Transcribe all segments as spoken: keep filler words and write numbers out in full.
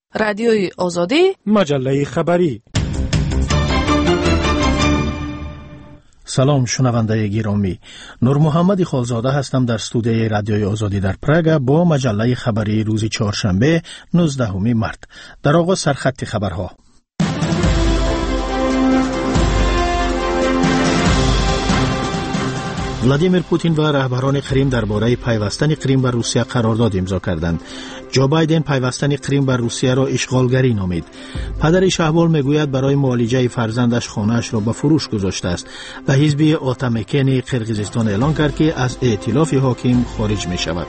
رادیوی آزادی، مجله خبری. سلام شنونده گرامی، نور محمد خالزاده هستم در استودیوی رادیوی آزادی در پراگ با مجله خبری روز چهارشنبه نوزدهم مارس. در آغاز سرخط خبرها. ولادیمیر پوتین و رهبران کریم درباره پیوستن کریم به روسیه قرارداد امضا کردند. جو بایدن پیوستن کریم به روسیه را اشغالگری نامید. پدر شهبال میگوید برای معالجه فرزندش خانه‌اش را به فروش گذاشته است و حزب آتامکن قرقیزستان اعلان کرد که از ائتلاف حاکم خارج می شود.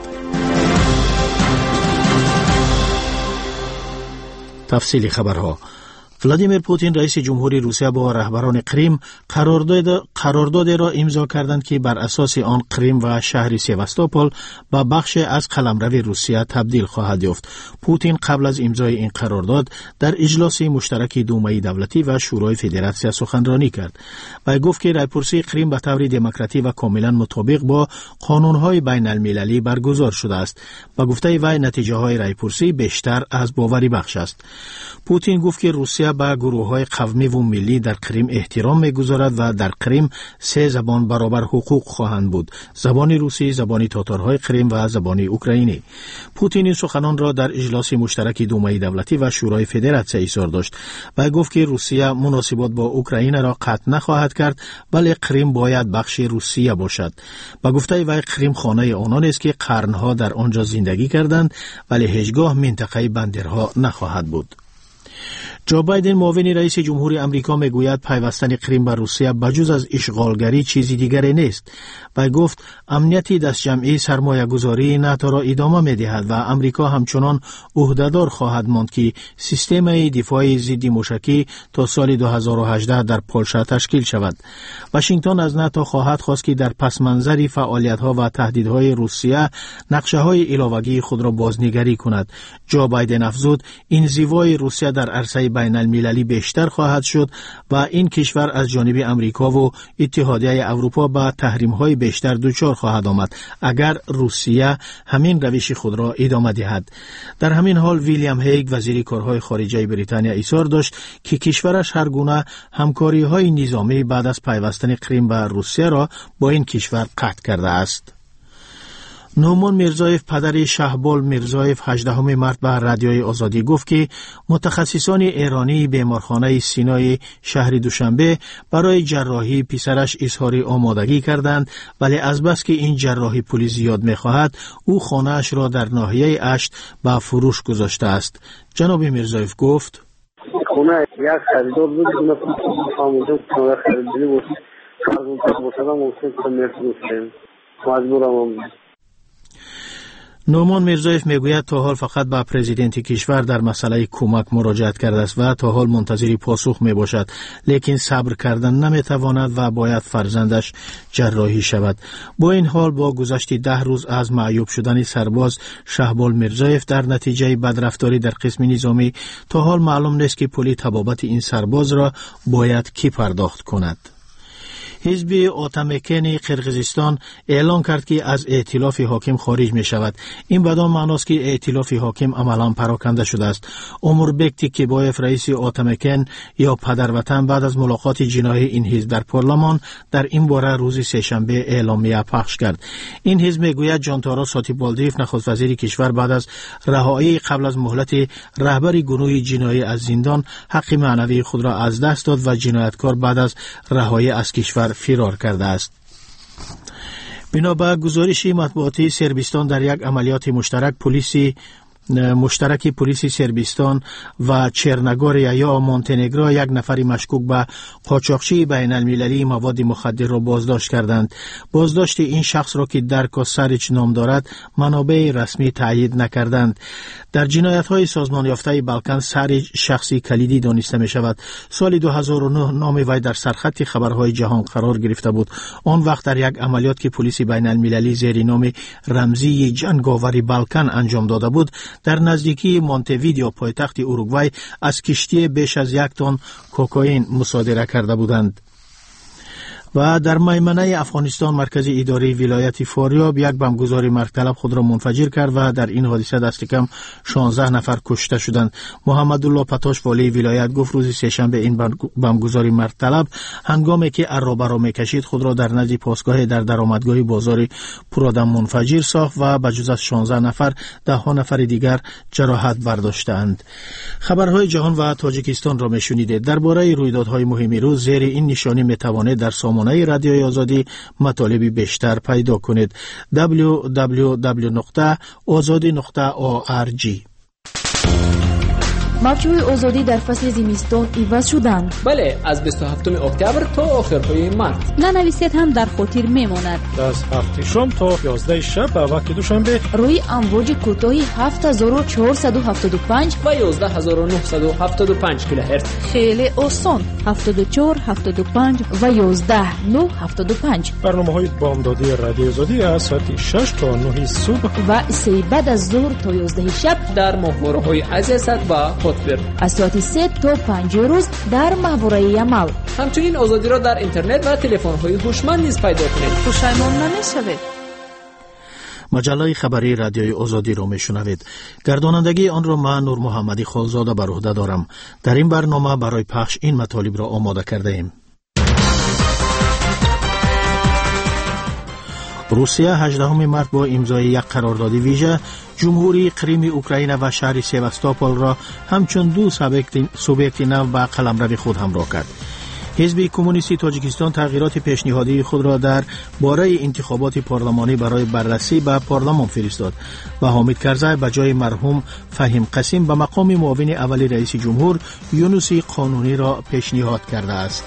تفصیل خبرها. ولادیمیر پوتین رئیس جمهوری روسیه با رهبران کریم قرارداد قرارداد را امضا کردند که بر اساس آن کریم و شهر سیواستوپول به بخش از قلمرو روسیه تبدیل خواهد یافت. پوتین قبل از امضای این قرارداد در اجلاس مشترک دومای دولتی و شورای فدراسیون سخنرانی کرد و گفت که رایپرسی کریم به طور دموکراتی و کاملا مطابق با قانون‌های بین المللی برگزار شده است. با گفته وی نتیجه‌های رایپرسی بیشتر از باوری بخش است. پوتین گفت که روسیه به گروه‌های قومی و ملی در کریم احترام می‌گذارد و در کریم سه زبان برابر حقوق خواهند بود: زبان روسی، زبان تاتارهای کریم و زبان اوکراینی. پوتین این سخنان را در اجلاس مشترک دومای دولتی و شورای فدراسیون اظهار داشت و گفت که روسیه مناسبات با اوکراین را قطع نخواهد کرد، بلکه کریم باید بخش روسیه باشد. با گفته وی کریم خانه آنان است که قرنها در آنجا زندگی کردند، ولی هیچگاه منطقه بندرها نخواهد بود. جو بایدن معاون رئیس جمهوری آمریکا میگوید پیوستن کریم به روسیه بجز از اشغالگری چیزی دیگری نیست و گفت امنیتی دست جمعی سرمایه گذاری ناتو را ادامه میدهد و آمریکا همچنان عهدهدار خواهد ماند که سیستم دفاعی ضد موشکی تا سال دو هزار و هجده در پولشا تشکیل شود. واشنگتن از ناتو خواهد خواست که در پس منظر فعالیت‌ها و تهدیدهای روسیه نقشه‌های علاوه‌ای خود را بازنگری کند. جو بایدن افزود انزوای روسیه در عرصه بین المللی بیشتر خواهد شد و این کشور از جانب امریکا و اتحادیه اروپا به تحریم‌های بیشتر دچار خواهد آمد اگر روسیه همین روش خود را ادامه دهد. در همین حال ویلیام هیگ وزیر کارهای خارجه بریتانیا اظهار داشت که کشورش هر گونه همکاری‌های نظامی بعد از پیوستن کریم به روسیه را با این کشور قطع کرده است. نومان میرزایف پدر شهبال میرزایف هجدهم مارس به رادیوی آزادی گفت که متخصصان ایرانی بیمارخانه سینای شهر دوشنبه برای جراحی پسرش اظهار آمادگی کردند، ولی از بس که این جراحی پول زیاد می‌خواهد او خانه‌اش را در ناحیه اشت به فروش گذاشته است. جناب میرزایف گفت خونه یک خریدار بود اون فهمیدم خونه خریداری بود فرضون تقبصدم ممکن کنم میفروشیم مجبورم. نومان میرزایف میگوید تا حال فقط به پرزیدنت کشور در مسئله کمک مراجعت کرده است و تا حال منتظر پاسخ می باشد، لیکن صبر کردن نمیتواند و باید فرزندش جراحی شود. با این حال با گذشت ده روز از معیوب شدن سرباز شهبال میرزایف در نتیجه بدرفتاری در قسم نظامی تا حال معلوم نیست که پول تبابت این سرباز را باید کی پرداخت کند. حزب آتامکن قرقیزستان اعلان کرد که از ائتلاف حاکم خارج می شود. این بدان معناست که ائتلاف حاکم عملاً پراکنده شده است. اموربک تیکیبایف رئیس آتامکن یا پدروطن بعد از ملاقات جناحی این حزب در پارلمان در این باره روز سه‌شنبه اعلامیه پخش کرد. این حزب میگوید جانتارا ساتیبالدیف نخست وزیر کشور بعد از رهایی قبل از مهلت رهبر گروه جناحی از زندان حق معنوی خود را از دست داد و جنایتکار بعد از رهایی از کشور فرار کرده است. بنابر گزارش مطبوعاتی سربستان در یک عملیات مشترک پلیسی مشترک پلیس سربستان و چرنگوریا یا مونتنگرو یک نفر مشکوک به قاچاقچی بین المللی مواد مخدر را بازداشت کردند. بازداشت این شخص را که درکا سارچ نام دارد منابع رسمی تایید نکردند. در جنایت‌های سازمان یافته بالکان سارچ شخصی کلیدی دانسته می شود. سال دو هزار و نه نام وی در سرخط خبرهای جهان قرار گرفته بود. آن وقت در یک عملیات که پلیس بین المللی زیر نام رمزی جنگاوری بالکان انجام داده بود در نزدیکی مونتویدیو پایتخت اوروگوئه از کشتی بیش از یک تن کوکائین مصادره کرده بودند. و در میمنه افغانستان مرکز اداری ولایت فاریاب یک بمبگذاری مرگطلب خود را منفجر کرد و در این حادثه دست کم شانزده نفر کشته شدند. محمد الله پتاش والی ولایت گفت روز سه‌شنبه این بمبگذاری مرگطلب هنگامی که عرابه را میکشید خود را در نزد پاسگاه در درآمدگاه بازار پرآدم منفجر ساخت و بجز از شانزده نفر ده ها نفر دیگر جراحت برداشتند. خبرهای جهان و تاجیکستان را میشنیدید. درباره رویدادهای مهم روز زیر این نشانی میتوانید در سامانه رادیوی آزادی مطالبی بیشتر پیدا کنید. دبلیو دبلیو دبلیو نقطه آزادی نقطه او آر جی. موجهای آزادی در فصل زمستان عوض شدند. بله، از بیست و هفتم اکتبر تا آخرهای مارس. ننویسید هم در خاطر میماند. از هفت شام تا یازده شب به وقت دوشنبه روی امواج کوتاهی هفت هزار و چهارصد و هفتاد و پنج و یازده هزار و نهصد و هفتاد و پنج کیلوهرتز. خیلی آسان. هفتاد و چهار، هفتاد و پنج و یازده، نه، هفتاد و پنج. برنامه‌های بامدادی رادیو آزادی از ساعت شش تا نه صبح و سه بعد از ظهر تا یازده شب در ماهواره‌های عزیزت و از ساعت سه تا پنج روز در محوره عمل. همچنین آزادی را در اینترنت و تلفن‌های هوشمند نیز پیدا کنید. پشیمان نمی‌شوید. مجله خبری رادیوی آزادی را میشنوید. گردانندگی آن را من نور محمدی خالزاده بر عهده دارم. در این برنامه برای پخش این مطالب را آماده کرده ایم. روسیه هجدهم مارس با امضای یک قرارداد ویژه جمهوری کریم اوکراین و شهر سیواستوپول را همچون دو سوبیکت نو به قلمرو خود همراه کرد. حزب کمونیستی تاجیکستان تغییرات پیشنهادی خود را در باره انتخابات پارلمانی برای بررسی به پارلمان فرستاد و حامد کرزی به جای مرحوم فهیم قسیم به مقام معاون اول رئیس جمهور یونسی قانونی را پیشنهاد کرده است.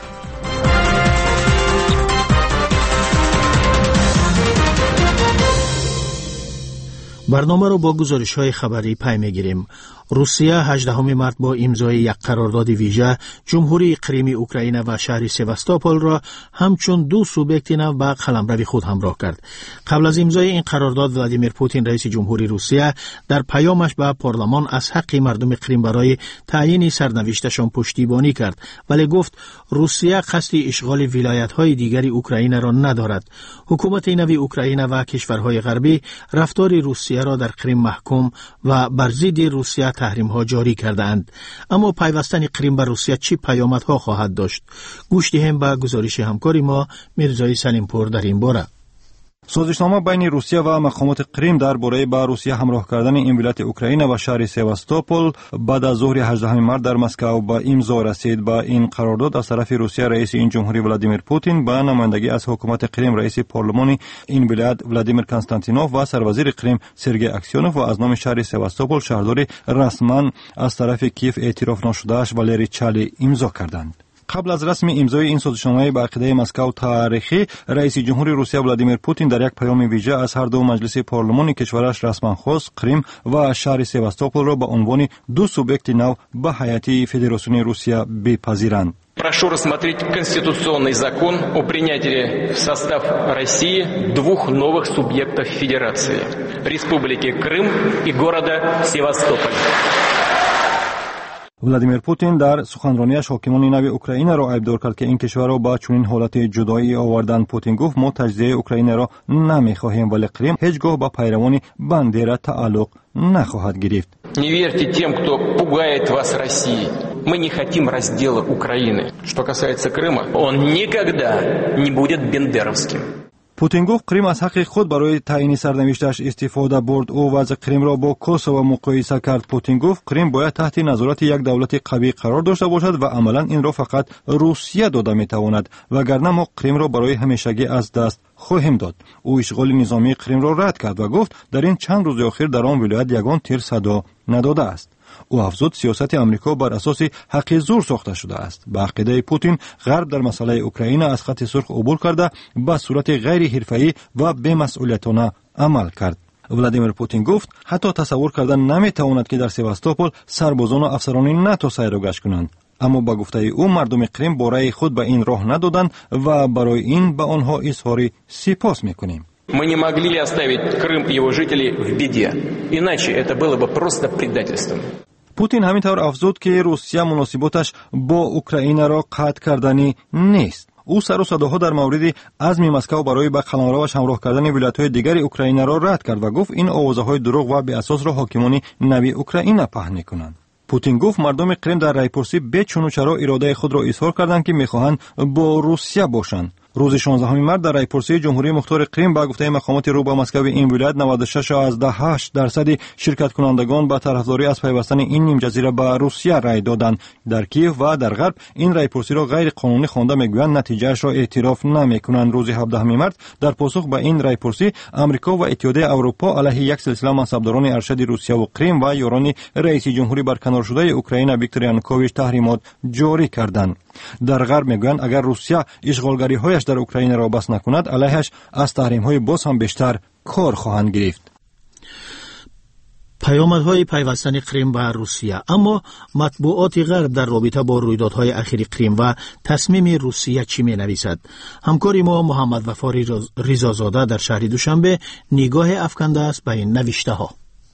برنامه را با گزارش‌های خبری پی می‌گیریم. روسیه هجدهم مارس با امضای یک قرارداد ویژه جمهوری کریم اوکراین و شهر سیواستوپول را همچون دو سوبیکت نو به قلمرو خود همراه کرد. قبل از امضای این قرارداد ولادیمیر پوتین رئیس جمهوری روسیه در پیامش به پارلمان از حق مردم کریم برای تعیین سرنوشتشان پشتیبانی کرد، ولی گفت روسیه قصد اشغال ولایت‌های دیگری اوکراین را ندارد. حکومت نو اوکراین و کشورهای غربی رفتار روسیه را در کریم محکوم و بر ضد روسیه تحریم ها جاری کرده اند. اما پیوستن کریم به روسیه چی پیامدها خواهد داشت؟ گوش دهیم به گزارش همکاری ما میرزای سلیمپور در این باره. سازشنامه بین روسیه و مقامات کریم درباره به روسیه همراه کردن این ولایت اوکراین و شهر سیواستوپول بعد از ظهر هجدهم مارس در مسکو به امضا رسید. با این قرارداد از طرف روسیه رئیس این جمهوری ولادیمیر پوتین به نمایندگی از حکومت کریم رئیس پارلمان این ولایت ولادیمیر کنستانتینوف و سروزیر کریم سرگئی اکسیونوف و از نام شهر سیواستوپول شهرداری رسما از طرف کیف اعتراف نشده‌اش والری چالی امضا کردند. قبل از رسم امضای این سازشنامه به عقیده مسکو تاریخی، رئیس جمهوری روسیه ولادیمیر پوتین در یک پیام ویژه از هر دو مجلس پارلمانی کشورش رسما خواست کریم و شهر سیواستوپول را به عنوان دو سوبیکت نو به هیئت فدراسیون روسیه بپذیرند. Прошу рассмотреть конституционный закон о принятии в состав России двух новых субъектов Федерации – Республики Крым и города Севастополь. ولادیمیر پوتین در سخنرانیش حاکمان نو اوکراین را عیبدار کرد که این کشور را به چنین حالت جدایی آوردند. پوتین گفت ما تجزیه اوکراین را نمیخواهیم، ولی کریم هیچگاه به پیروان بندر تعلق نخواهد گرفت. Не верьте тем, кто пугает вас Россией. Мы не хотим раздела Украины. Что касается Крыма, он никогда не будет бендеровским. پوتین گفت کریم از حق خود برای تعیین سرنوشتش استفاده برد. او وضع کریم را با کوسوو مقایسه کرد. پوتین گفت کریم باید تحت نظارت یک دولت قوی قرار داشته باشد و عملا این را فقط روسیه داده میتواند، وگرنه ما کریم را برای همیشگی از دست خواهیم داد. او اشغال نظامی کریم را رد کرد و گفت در این چند روز اخیر در آن ولایت یگان تیر صدا نداده است. او افزود سیاست امریکا بر اساس حق زور ساخته شده است. به عقیده پوتین غرب در مسئله اوکراین از خط سرخ عبور کرده به صورت غیر حرفه‌ای و بی‌مسئولیتانه عمل کرد. ولادیمیر پوتین گفت حتی تصور کردن نمیتواند که در سیواستوپول سربازان و افسران ناتو سیر و گشت کنند. اما با گفته او مردم کریم با رأی خود به این راه ندادند و برای این به آنها اظهار سپاس میکنیم. Мы не могли оставить Крым и его жителей в беде, иначе это было бы просто предательством. پوتین همینطور افزود که روسیه مناسباتش با اوکراین را قطع کردنی نیست. او سر و صداها در مورد عزم مسکو برای به قلمروش همراه کردن ولایت‌های دیگر اوکراین را رد کرد و گفت این آوازه‌های دروغ و بی اساس را حاکمان نوی اوکراین پهن می‌کنند. پوتین گفت مردم کریم در رایپرسی به چون و چرا اراده خود را اظهار کردند که می‌خواهند با روسیه باشند. روز شانزدهم مارس در رایپرسی جمهوری مختار کریم با گفته مقامات رو به مسکو این ولایت نود و شش ازده هشت درصد شرکت کنندگان به طرفداری از پیوستن این نیم جزیره به روسیه رای دادند. در کیف و در غرب این رایپرسی را غیر قانونی خوانده میگویند، نتیجهش را اعتراف نمیکنند. روز هفدهم مارس در پاسخ به این رایپرسی امریکا و اتحادیه اروپا علیه یک سلسله منصبداران ارشد روسیه و کریم و یاران رئیس جمهوری برکنار شده اوکراین ویکتور یانوکوویچ تحریمات جاری کردند. در غرب میگویند اگر روسیه اشغالگری هایش در اوکراین را بس نکند علیهش از تحریم های باز هم بیشتر کار خواهند گرفت. پیامدهای پیوستن کریم به روسیه. اما مطبوعات غرب در رابطه با رویدادهای اخیر کریم و تصمیم روسیه چی می نویسد؟ همکاری ما محمد وفاری ریزازاده در شهر دوشنبه نگاه افکنده است به این نوشته ها.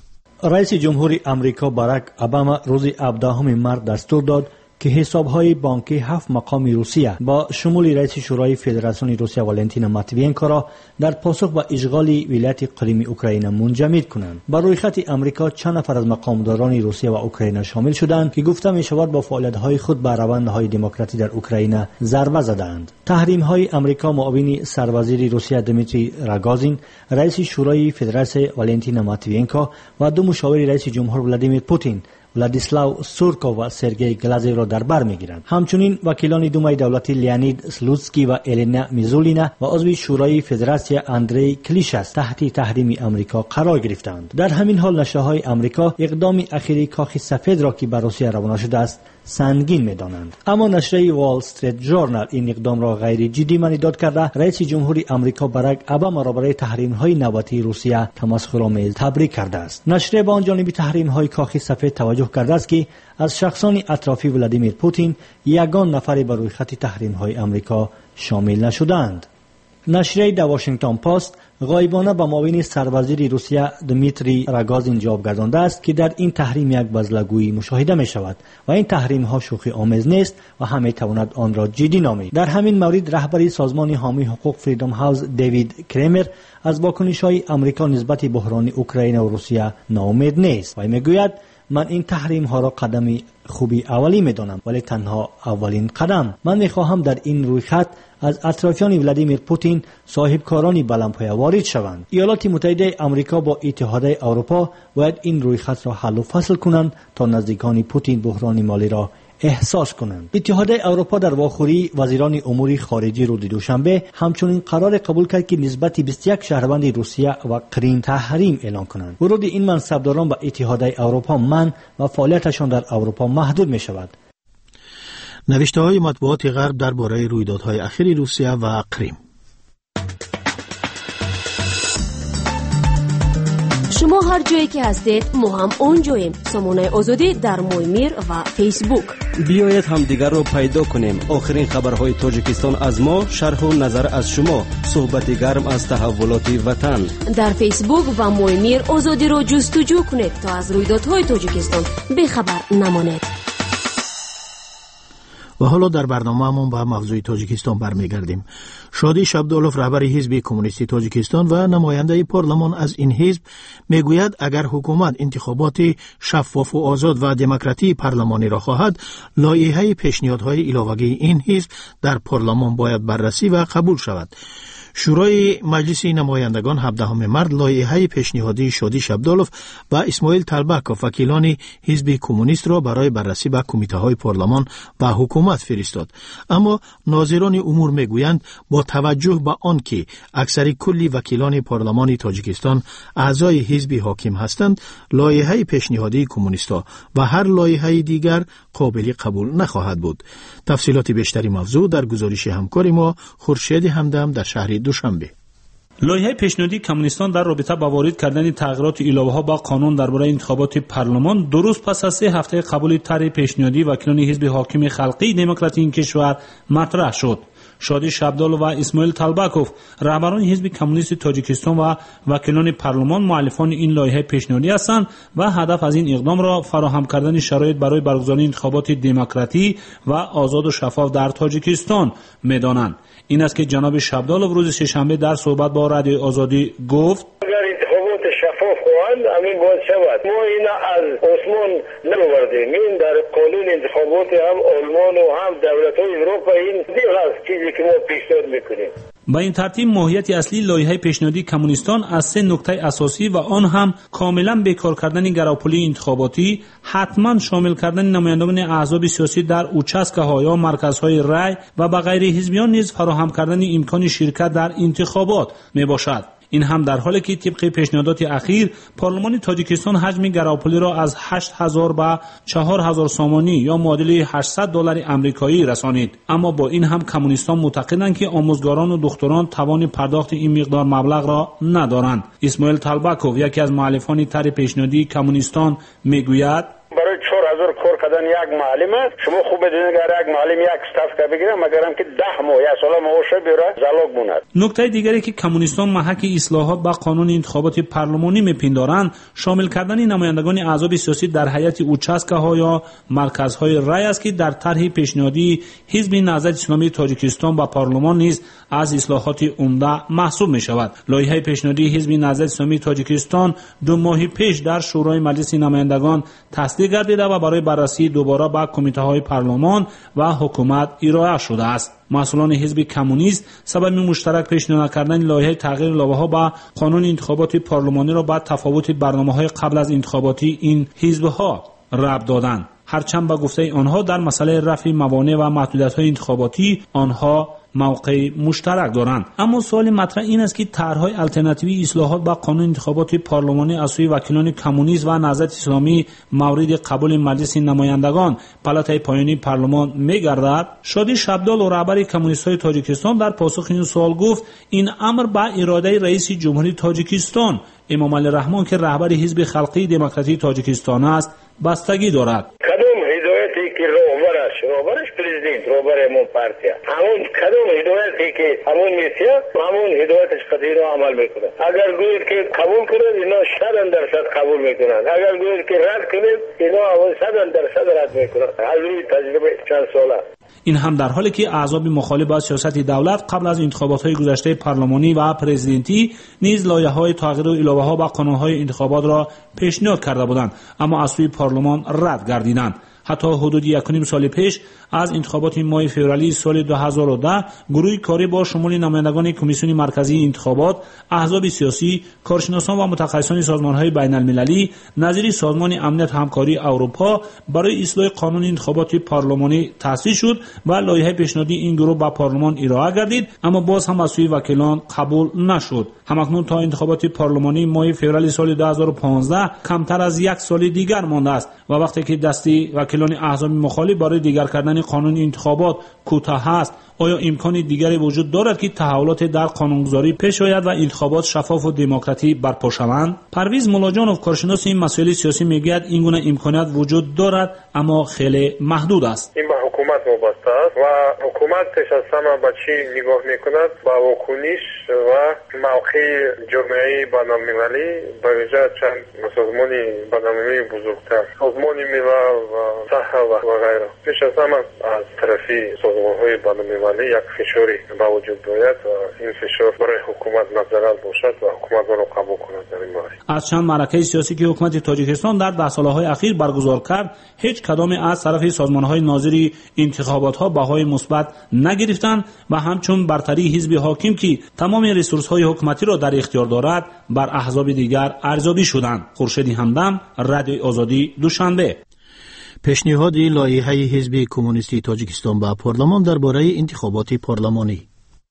رئیس جمهوری امریکا باراک اوباما روز هفدهم مارس دستور داد که حسابهای بانکی هفت مقام روسیه با شمول رئیس شورای فدراسیون روسیه والنتینا ماتوینکو را در پاسخ به اشغال ولایت کریم اوکراین منجمد کنند. بر روی خط امریکا چند نفر از مقامداران روسیه و اوکراین شامل شدند که گفته می شود با فعالیت‌های خود به روندهای دموکراسی در اوکراین ضربه زدند. تحریم‌های امریکا معاون سروزیر روسیه دمیتری راگازین، رئیس شورای فدراسیون والنتینا ماتوینکو و دو مشاور رئیس جمهور ولادیمیر پوتین ولادیسلاو سورکو و سرگئی گلازیو را در بر میگیرند. همچنین وکیلان دومای دولتی لیانید سلوتسکی و الینا میزولینا و عضو شورای فدراسیون اندری کلیشاس تحت تحریم امریکا قرار گرفتند. در همین حال نشریه‌های امریکا اقدام اخیری کاخ سفید را که بر روسیه روانه شده است سنگین می‌دانند. اما نشریه وال استریت ژورنال این اقدام را غیر جدی مانیداد کرده رئیس جمهوری امریکا باراک اوباما را برای تحریم‌های نوبتی روسیه تمسخرآمیز تبریک کرده است. نشریه با آن جانب تحریم‌های کاخ سفید توجه کرده است که از شخصان اطرافی ولادیمیر پوتین یگان نفری بر روی خط تحریم‌های امریکا شامل نشدند. نشریه د واشنگتن پست غایبانه با معاون سروزیر روسیه دمیتری راگازین جواب گردانده است که در این تحریم یک بزلگویی مشاهده می شود و این تحریم ها شوخی آمیز نیست و همه تواند آن را جدی نامید. در همین مورد رهبر سازمان حامی حقوق فریدم هاوس دیوید کریمر از واکنش های امریکا نسبت بحران اوکراین و روسیه ناامید نیست و میگوید من این تحریم ها را قدم خوبی اولی می دانم، ولی تنها اولین قدم. من می خواهم در این روی خط از اطرافیان ولادیمیر پوتین صاحبکارانی بلندپایه وارد شوند. ایالات متحده آمریکا با اتحادیه اروپا باید این روی خط را حل و فصل کنند تا نزدیکان پوتین بحران مالی را احساس کنند. اتحادیه اروپا در واخوری وزیران امور خارجه روز دوشنبه همچنین قرار قبول کرد که نسبت بیست و یک شهروند روسیه و کریم تحریم اعلان کنند. ورود این منصبداران به اتحادیه اروپا من و فعالیتشان در اروپا محدود می شود. نوشته های مطبوعات غرب درباره رویدادهای اخیر روسیه و کریم. شما هر جایی که هستید ما هم اونجاییم. سامانه آزادی در مویمیر و فیسبوک. بیایید هم دیگر رو پیدا کنیم. آخرین خبرهای تاجیکستان از ما، شرح و نظر از شما، صحبت گرم از تحولات وطن. در فیسبوک و مویمیر آزادی رو جستجو کنید تا از رویدادهای تاجیکستان بخبر نمانید. و حالا در برنامه‌مون به موضوع تاجیکستان برمیگردیم. شادی شبدالوف رهبر حزب کمونیستی تاجیکستان و نماینده پارلمان از این حزب میگوید اگر حکومت انتخابات شفاف و آزاد و دموکراتی پارلمانی را خواهد، لایحه پیشنهادهای ایلاوگی این حزب در پارلمان باید بررسی و قبول شود. شورای مجلس نمایندگان هفدهم مارس لایحه پیشنهادی شادی شبدالوف و اسماعیل تلبک وکیلان حزب کمونیست را برای بررسی به کمیته‌های پارلمان و حکومت فرستاد. اما ناظران امور میگویند با توجه به آنکه اکثر کلی وکیلان پارلمان تاجیکستان اعضای حزب حاکم هستند، لایحه پیشنهادی کمونیست‌ها و هر لایحه دیگر قابل قبول نخواهد بود. تفصیلات بیشتری موضوع در گزارش همکار ما خورشید همدم در شهر دوشنبه. لایحه پیشنهادی کمونیستان در رابطه با وارد کردن تغییرات علاوه با قانون درباره انتخابات پارلمان دو روز پس از سه هفته قبول طرح پیشنهادی وکیلان حزب حاکم خلقی دموکراتی این کشور مطرح شد. شادی شبدال و اسماعیل تلبکوف رهبران حزب کمونیست تاجیکستان و وکیلان پارلمان مؤلفان این لایحه پیشنهادی هستند و هدف از این اقدام را فراهم کردن شرایط برای برگزاری انتخابات دموکراتی و آزاد و شفاف در تاجیکستان می‌دانند. این است که جناب شبدالوف روز سه‌شنبه در صحبت با رادیو آزادی گفت: شفاف خواهند همین باید شود. ما این از عثمان نبردیم. این در قانون انتخابات هم آلمان و هم دولت های اروپا این دیگه است چیزی که ما پیشنهاد میکنیم. با این ترتیب ماهیت اصلی لایحه پیشنهادی کمونیستان از سه نکته اساسی و آن هم کاملا بیکار کردن گراپولی انتخاباتی، حتما شامل کردن نمایندگان احزاب سیاسی در اوچاسکه‌ها یا مرکزهای رای و به غیر حزبیان نیز فراهم کردن امکان شرکت در انتخابات میباشد. این هم در حالی که طبق پیشنهادات اخیر پارلمان تاجیکستان حجم گراپولی را از هشت هزار به چهار هزار سامانی یا معادل هشتصد دلار آمریکایی رسانید. اما با این هم کمونیستان معتقدند که آموزگاران و دختران توان پرداخت این مقدار مبلغ را ندارند. اسماعیل تلبکوف یکی از مؤلفان طرح پیشنهادی کمونیستان میگوید: برای چهار هزار کار کردن یک معلم است. شما خوب بدونید اگر یک معلم یک استاف بگیره مگر هم که ده ماه یا سال معاش بگیره زلاق موند. نکته دیگری که کمونیستان محک اصلاحات با قانون انتخابات پارلمانی میپندارند شامل کردن نمایندگان احزاب سیاسی در هیئت اوچاسکه‌ها یا مرکزهای رای است که در طرح پیشنهادی حزب نهضت اسلامی تاجیکستان با پارلمان نیز از اصلاحات عمده محسوب می شود. لایحه پیشنهادی حزب نهضت اسلامی تاجیکستان دو ماه پیش در شورای مجلس نمایندگان تصدیق گردیده و برای بررسی دوباره با کمیته های پارلمان و حکومت ارائه شده است. مسئولان حزب کمونیست سبب مشترک پیشنهاد کردن لایحه تغییر لایحه‌ها با قانون انتخابات پارلمانی را با تفاوت برنامه‌های قبل از انتخاباتی این حزب‌ها ربط دادند. هرچند با گفته آنها در مسئله رفع موانع و محدودیت‌های انتخاباتی آنها موقع مشترک دارند. اما سوال مطرح این است که طرح‌های الटरनेटिव्ی اصلاحات با قانون انتخابات پارلمانی از سوی وکیلان کمونیست و نهضت اسلامی مورد قبول مجلس نمایندگان پالاتای پایانی پارلمان می‌گردد. شادی شبدال و رهبر کمونیست‌های تاجیکستان در پاسخ این سوال گفت این امر با اراده رئیس جمهوری تاجیکستان امام علی رحمان که رهبر حزب خلقی دموکراتی تاجیکستان است بستگی دارد. روبرش پرزیدنت روبر همون پارتیا همون کدوم هدایتی که همون میسیا همون هدایتش قطعی رو عمل میکنه. اگر گوید که قبول کنید اینا صد درصد قبول میکنن، اگر گوید که رد کنید اینا اون صد درصد رد میکنن. از روی تجربه چند ساله. این هم در حالی که احزاب مخالف با سیاست دولت قبل از انتخابات‌های گذشته پارلمانی و پرزیدنتی نیز لایحه‌های تغییر و علاوه‌ها با قانون‌های انتخابات را پیشنهاد کرده بودند اما از سوی پارلمان رد گردیدند. حتی حدود یک و نیم سال پیش از انتخابات ماه فوریه سال دو هزار و ده گروه کاری با شمول نمایندگان کمیسیون مرکزی انتخابات، احزاب سیاسی، کارشناسان و متخصصان سازمان‌های بین‌المللی نظیر سازمان امنیت همکاری اروپا برای اصلاح قانون انتخابات پارلمانی تأسیس شد و لایحه پیشنهادی این گروه با پارلمان ارائه گردید اما باز هم از سوی وکیلان قبول نشد. همکنون تا انتخابات پارلمانی ماه فوریه سال دو هزار و پانزده کمتر از یک سال دیگر مانده است و وقتی که دستی وکیلان احزاب مخالف برای دیگر کردن قانون انتخابات کوتاه است، آیا امکان دیگری وجود دارد که تحولات در قانونگذاری پیش آید و انتخابات شفاف و دموکراتی برپا شوند؟ پرویز ملاجانوف کارشناس این مسائل سیاسی میگوید این گونه امکانات وجود دارد اما خیلی محدود است. این به حکومت وابسته است و حکومت پیش از همه به چی نگاه میکند؟ به واکنش و موقع جامعه بین‌المللی به ویژه چند سازمان بین‌المللی بزرگتر، سازمان ملل و صحه و غیره. پیش از همه از طرفی سازمان‌های بین‌المللی یک فشاری با وجود باید و این فشار برای حکومت نظارت باشد و حکومت را قبول کند در این باره. از چند معرکه سیاسی که حکومت تاجیکستان در ده سالهای اخیر برگزار کرد، هیچ کدام از طرف سازمان‌های ناظری انتخابات‌ها بهای مثبت نگرفتند و همچون برتری حزب حاکم که تمام ریسورس‌های حکومتی را در اختیار دارد بر احزاب دیگر ارزیابی شدند. خورشید همدم، رادیو آزادی، دوشنبه. پیشنهاد لایحه حزب کمونیستی تاجیکستان با پارلمان درباره انتخابات پارلمانی.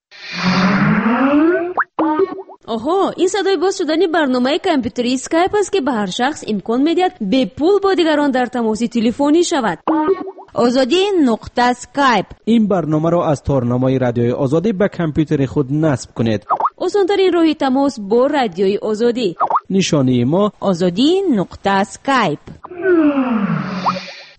آها، این صدای باز شدن برنامه کامپیوتری اسکایپ است که به هر شخص امکان میدهد به پول با دیگران در تماس تلفنی شود. آزادی نقطه اسکایپ. این برنامه را از تارنمای رادیوی آزادی به کامپیوتر خود نصب کنید. آسان‌ترین راه تماس با رادیوی آزادی. نشانی ما آزادی نقطه اسکایپ.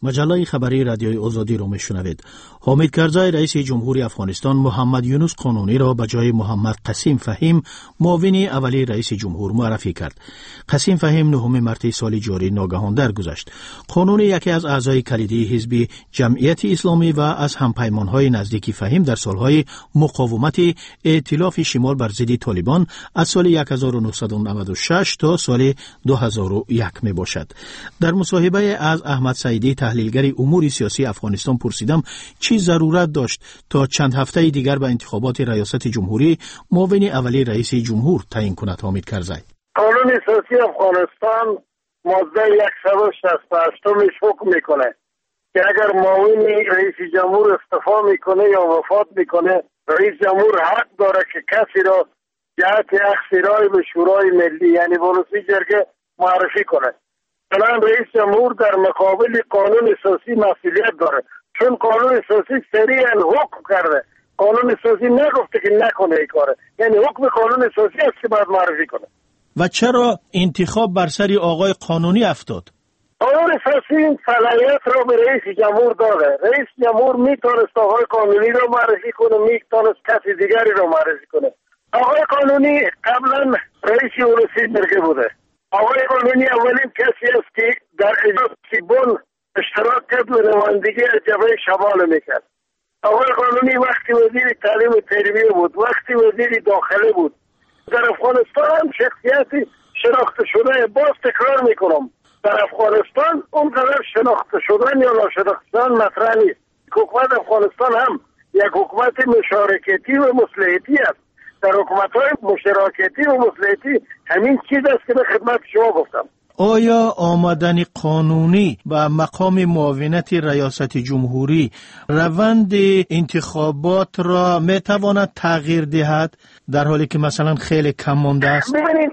مجله خبری رادیوی آزادی رو میشنوید. حامد کرزی رئیس جمهوری افغانستان محمد یونس قانونی را به جای محمد قسیم فهیم معاون اولی رئیس جمهور معرفی کرد. قسیم فهیم نهم مارس سال جاری ناگهان درگذشت. قانونی یکی از اعضای کلیدی حزب جمعیت اسلامی و از همپیمانهای نزدیک فهیم در سالهای مقاومت ائتلاف شمال بر ضد طالبان از سال هزار و نهصد و نود و شش تا سال دو هزار و یک می باشد. در مصاحبه از احمد سعیدی تحلیلگر امور سیاسی افغانستان پرسیدم چی ضرورت داشت تا چند هفته دیگر به انتخابات ریاست جمهوری معاون اولی رئیس جمهور تعیین کند. حامد کرزی: قانون اساسی افغانستان ماده صد و شصت و هشت میش حکم میکنه که اگر معاون رئیس جمهور استعفا میکنه یا وفات میکنه، رئیس جمهور حق داره که کسی را جهت اختصاصی به شورای ملی یعنی ولسی جرگه معرفی کنه. الان رئیس جمهور در مقابل قانون اساسی مسئولیت داره، چون قانون اساسی سریعا حکم کرده. قانون اساسی نگفته که نکنه این کاره، یعنی حکم قانون اساسی است که باید معرفی کنه. و چرا انتخاب بر سر آقای قانونی افتاد؟ قانون اساسی این صلاحیت را به رئیس جمهور داده. رئیس جمهور میتونست آقای قانونی را معرفی کنه، میتونست کسی دیگری را معرفی کنه. آقای قانونی قبلا رئیس ولسی جرگه بوده. آقای قانونی اولین کسی است که در اجلاس سیبون اشتراک کرد و نمایندگی از جبهه شمال میکرد. آقای قانونی وقتی وزیر تعلیم و تربیه بود، وقتی وزیر داخله بود. در افغانستان شخصیتی شناخته شده، باز تکرار میکنم، در افغانستان اونقدر شناخته شدن یا ناشناخته شدن مطرح نیست. حکومت افغانستان هم یک حکومت مشارکتی و مصلحتی است. در حکومت‌های مشارکتی و مصلحتی همین چیز است که به خدمت شما گفتم. آیا آمدن قانونی به مقام معاونت ریاست جمهوری روند انتخابات را میتواند تغییر دهد در حالی که مثلا خیلی کم مانده است؟ ببینید،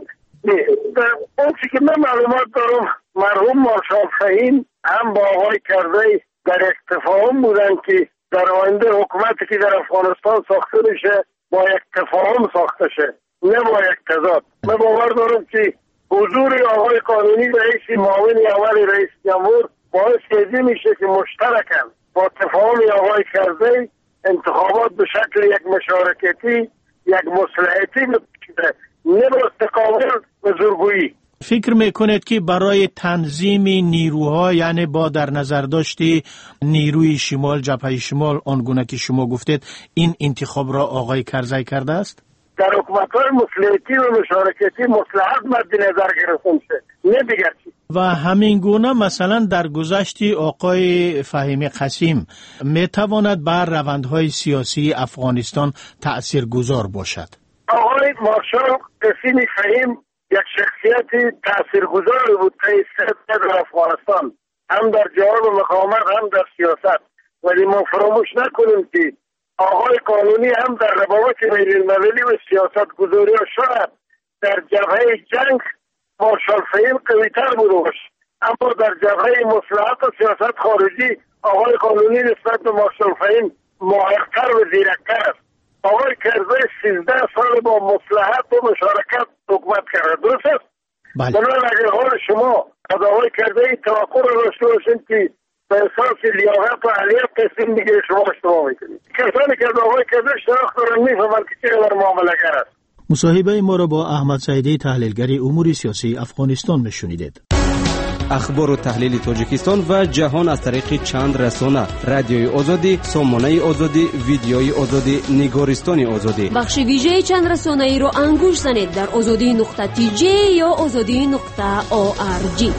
در اون چی که من معلومات دارم، مرحوم مارشال فهیم هم با آقای کرزی در یک تفاهم بودن که در آینده حکومتی که در افغانستان ساخته میشه با یک تفاهم ساخته شه، نه با یک تضاد. من باور دارم که حضور آقای قانونی رئیس معاون اول رئیس جمهور باعث این میشه که مشترکاً با تفاهم آقای کرزی انتخابات به شکل یک مشارکتی، یک مصلحتی بشه، نه با تقابل و زورگویی. فکر میکنید که برای تنظیم نیروها، یعنی با در نظر داشتی نیروی شمال، جبهه شمال، آنگونه که شما گفتید، این انتخاب را آقای کرزی کرده است؟ در حکومت‌های مصلحتی و مشارکتی مصلحت مد نظر گرفته میشه، نه دیگر چیز. و همین گونه مثلا در گذشته آقای فهیم قسیم میتواند بر روندهای سیاسی افغانستان تأثیرگذار باشد؟ آقای مارشال قسیم فهیم یک شخصیت تأثیرگذاری بود که در افغانستان، هم در جهاد مقاومت هم در سیاست. ولی ما فراموش نکنیم که آقای قانونی هم در روابط بین المللی و سیاست گذاری شاید در جبهه جنگ مارشال فهیم قوی‌تر بوده باشد، اما در جبهه مصلحت و سیاست خارجی آقای قانونی نسبت به مارشال فهیم ماهرتر و زیرکتر است. آقای کرزی سیزده سال با مصلحت و مشارکت حکومت کرده، درست است؟ بله. بنابراین اگر حال شما از آقای کرزی توقع را داشته باشید که به اساس لیاقت و اهلیت تصمیم میگیره، شما اشتباه میکنید. کسانی که از آقای کرزی شناخت دارن میفهمند که چقدر معامله‌گر است. مصاحبه ما را با احمد سعیدی تحلیلگر امور سیاسی افغانستان میشنیدید. اخبار و تحلیل تاجیکستان و جهان از طریق چند رسانه: رادیوی آزادی، سامانه آزادی، ویدیوی آزادی، نگارستان آزادی. بخش ویژه چند رسانه ای رو انگوش زنید در آزادی نقطه تی جی یا آزادی نقطه او آر جی.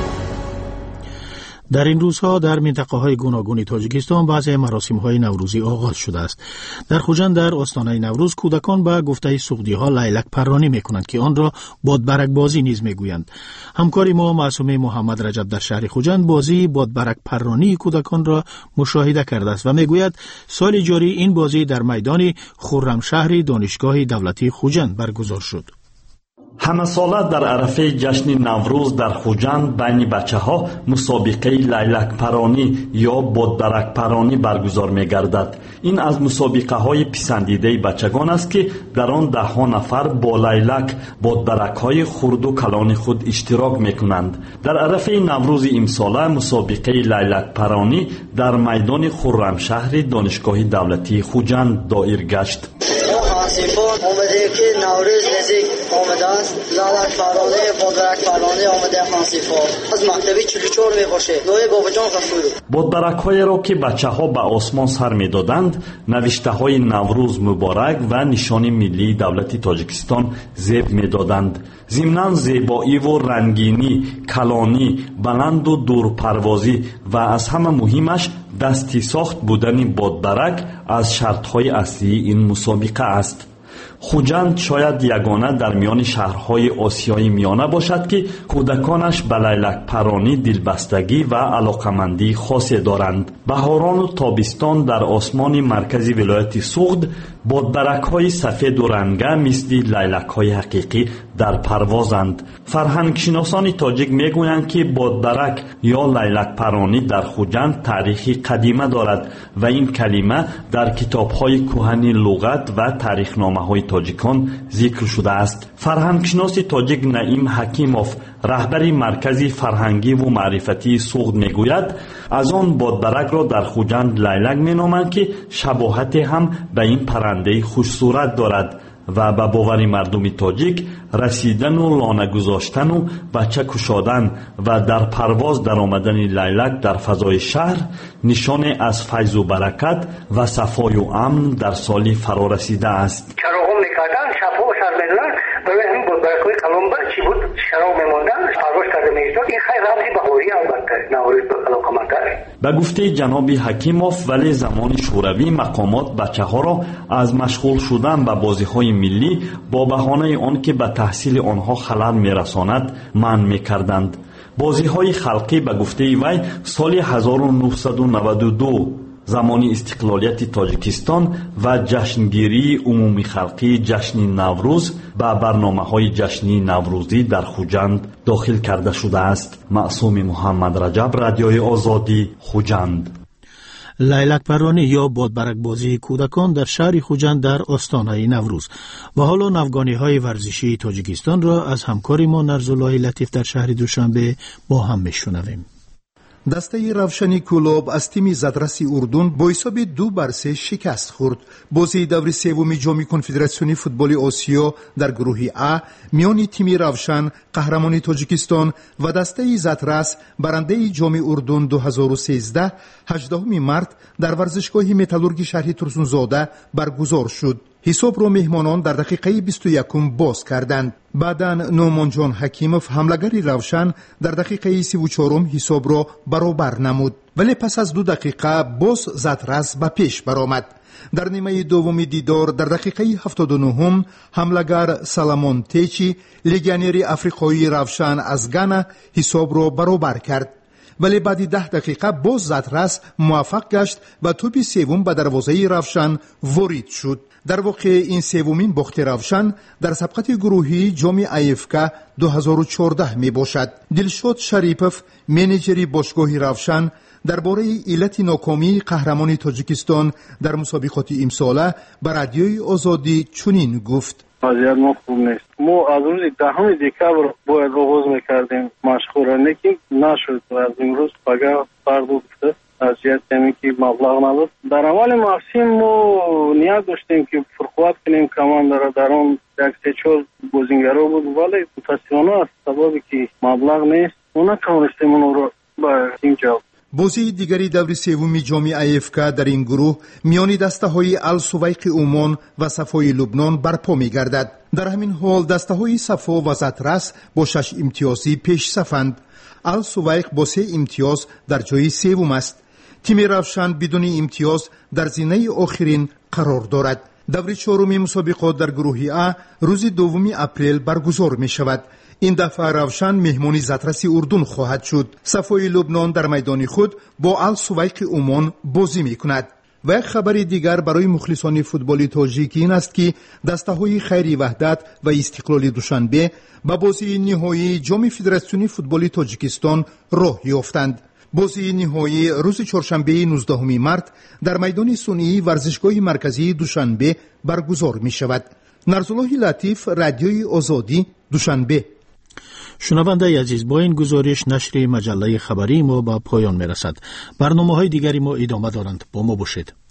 در این روزها در منطقه‌های گوناگون تاجیکستان بعضی مراسم‌های نوروزی آغاز شده است. در خوجند در آستانه نوروز کودکان به گفته سوقدی‌ها لیلک پرانی می‌کنند که آن را بادبرک بازی نیز می‌گویند. همکار ما معصومه محمد رجب در شهر خوجند بازی بادبرک پرانی کودکان را مشاهده کرده است و می‌گوید سال جاری این بازی در میدان خرمشهر دانشگاه دولتی خوجند برگزار شد. همه ساله در عرفه جشن نوروز در خوجند بین بچه ها مسابقه لیلک پرانی یا بادبرک پرانی برگزار می گردد. این از مسابقه های پسندیده بچگان است که در آن ده ها نفر با لیلک بادبرک های خرد و کلان خود اشتراک می کنند. در عرفه نوروز امساله مسابقه لیلک پرانی در میدان خرمشهر دانشگاه دولتی خوجند دایر گشت. آسیفان آمده که نوروز نزدیک آمده است. لیلک پرانی بادبرک پرانی آمده آسیفان از مکتبی چهل و چهار می باشه. نوی بابا جان غفوری. بادبرک های را که بچه ها به آسمان سر می دادند نوشته های نوروز مبارک و نشان ملی دولت تاجیکستان زیب می دادند. ضمناً زیبایی و رنگینی، کلانی، بلند و دورپروازی و از همه مهمش دستی ساخت بودن بادبرک از شرطهای اصلی این مسابقه است. خوجند شاید یگانه در میان شهرهای آسیای میانه باشد که کودکانش به لیلک پرانی دلبستگی و علاقمندی خاصی دارند. بهاران و تابستان در آسمان مرکزی ولایت سوغد بادبرک های سفید و رنگه مثل لیلک های حقیقی در پروازند. فرهنگ شناسان تاجیک میگویند که بادبرک یا لیلک پرانی در خوجند تاریخی قدیمه دارد و این کلمه در کتاب های کهن لغت و تاریخنامه های تاجیکان ذکر شده است. فرهنگ شناس تاجیک نعیم حکیموف رهبر مرکز فرهنگی و معرفتی سوغد میگوید از آن بادبرک را در خوجند لیلک مینامند که شباهت هم به این پرنده خوش صورت دارد و به باور مردم تاجیک رسیدن و لانه گذاشتن و بچه کشادن و در پرواز در آمدن لیلک در فضای شهر نشان از فیض و برکت و صفای و امن در سالی فرا رسیده است. چراغ میکردن شب و سر میدادن برای همین بادبرک‌های کلانبر چی بود چراغ میماندن پرواز کرده میشد. این خیلی رمزی بهاری البته نوروز به علاقمند است. به گفته جناب حکیموف ولی زمان شوروی مقامات بچه ها را از مشغول شدن به بازی های ملی با بهانه آن که به تحصیل آنها خلل میرساند منع میکردند. بازی های خلقی به گفته وی سال هزار و نهصد و نود و دو زمان استقلالیت تاجیکستان و جشنگیری عمومی خلقی جشن نوروز به برنامه های جشنی نوروزی در خوجند داخل کرده شده است. معصوم محمد رجب، رادیوی آزادی، خوجند. لیلک پرانی یا بادبرک بازی کودکان در شهر خوجند در آستانه نوروز. و حالا نوگانی های ورزشی تاجیکستان را از همکاری ما نرزالله لطیف در شهر دوشنبه با هم میشنویم. دسته روشنی کلوب از تیم زدرس اردن با حساب دو بر سه شکست خورد. بازی دور سوم جام کنفدراسیون فوتبال آسیا در گروه ا میان تیم روشن قهرمان تاجیکستان و دسته زدرس برنده جام اردن دو هزار و سیزده هجدهم مارس در ورزشگاه متالورگی شهر ترسونزاده برگزار شد. حساب را مهمانان در دقیقه بیست و یکم باز کردند. بعداً نومان جان حکیموف حملگری روشن در دقیقه سی و چهارم حساب را برابر نمود، ولی پس از دو دقیقه باز زدرس به پیش برآمد. در نیمه دوم دیدار در دقیقه هفتاد و نهم حملگر سلامون تیچی لگیونر افریقایی روشن از گانا حساب را برابر کرد، ولی بعد ده دقیقه باز زدرس موفق گشت و توپ سوم به دروازه روشن وارد شد. در واقع این سومین باخت روشن در سبقت گروهی جام ایفکا دو هزار و چهارده می باشد. دلشاد شریپوف منیجر باشگاه روشن درباره علت ناکامی قهرمان تاجیکستان در مسابقات امساله به رادیوی آزادی چنین گفت: وضعیت ما خوب نیست. ما از روز دهم دکبر باید آغاز میکردیم مشغول که نشد و از امروز پگاه فرد گفته وضعیت همی که مبلغ نداد. در اول موسم ما نیاز داشتیم که فرقوات کنیم کمان داره در آن یک سه چهار گزینگرا بود، ولی متاسفانه از سببی که مبلغ نیست ما نتوانستیم اون رو به اینجا. بازی دیگری دور سوم جام ایفکا در این گروه میان دسته های السویق عمان و صفای لبنان برپا می گردد. در همین حال دسته های صفا و زدرس با شش امتیازی پیش صفند. السویق با سه امتیاز در جای سوم است. تیم روشن بدون امتیاز در زینه آخرین قرار دارد. دور چهارم مسابقات در گروه ا روز دوم اپریل برگزار می شود. این دفعه روشن مهمانی زدرس اردن خواهد شد. صفای لبنان در میدان خود با السویق عمان بازی می کند. و یک خبر دیگر برای مخلصان فوتبال تاجیک این است که دسته‌های خیری وحدت و استقلال دوشنبه به بازی نهایی جام فدراسیون فوتبال تاجیکستان راه یافتند. بازی نهایی روز چهارشنبه نوزدهم مارس در میدان صنعی ورزشگاه مرکزی دوشنبه برگزار می شود. نرسالله لطیف، رادیوی آزادی، دوشنبه. شنونده عزیز، با این گزارش نشر مجله خبری ما به پایان می رسد. برنامه های دیگری ما ادامه دارند. با ما باشید.